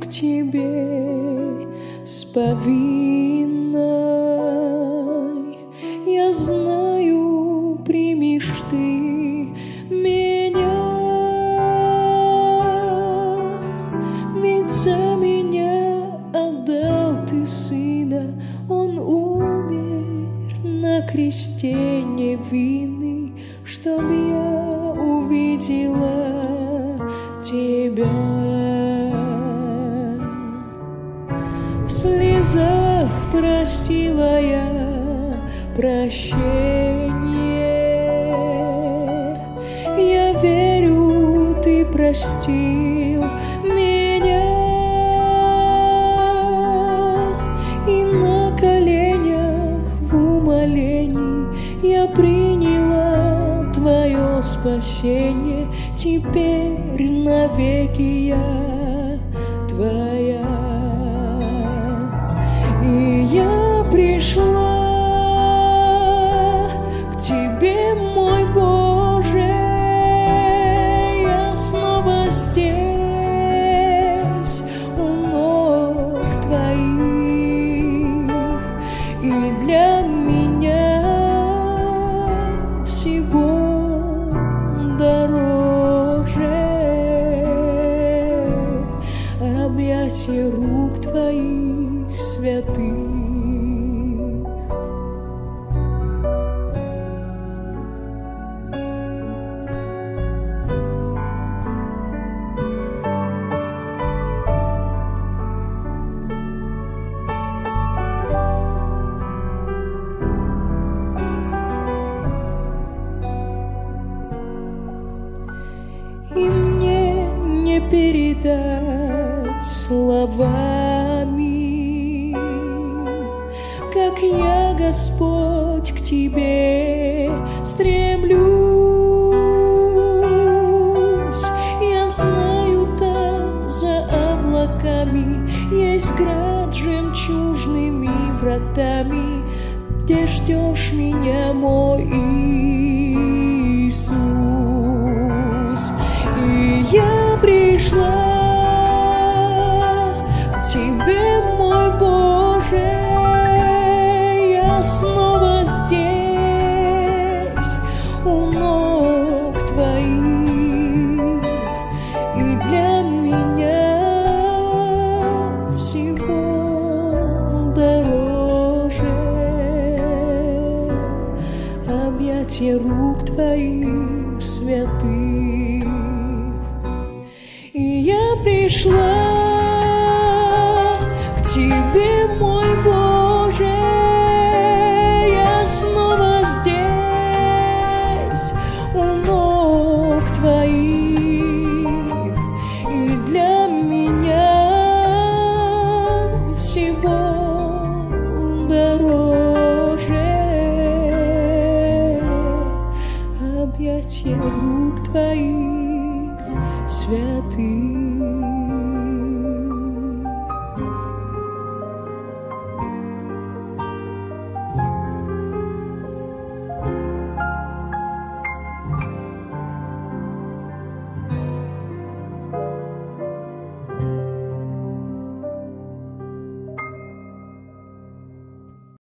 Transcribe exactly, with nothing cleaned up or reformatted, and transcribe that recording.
Тебе с повинной. Я знаю, примешь Ты меня, ведь за меня отдал Ты Сына. Он умер на кресте невинный, чтоб я увидела Тебя. В слезах простила я прощение. Я верю, Ты простил меня, и на коленях в умолении я приняла Твое спасение. Теперь навеки я Твоя. И я пришла к Тебе, мой Боже, я снова здесь у ног Твоих, и для меня всего дороже объятия рук Твоих святых. И мне не передать словами, как я, Господь, к Тебе стремлюсь. Я знаю, там за облаками есть град жемчужными вратами, где ждешь меня, мой Иисус. И я пришла к Тебе, мой Боже, я снова здесь у ног Твоих, и для меня всего дороже объятия рук Твоих святых. И я пришла к Тебе, мой Боже, я снова здесь у ног Твоих, и для меня всего дороже объятия рук Твоих святых.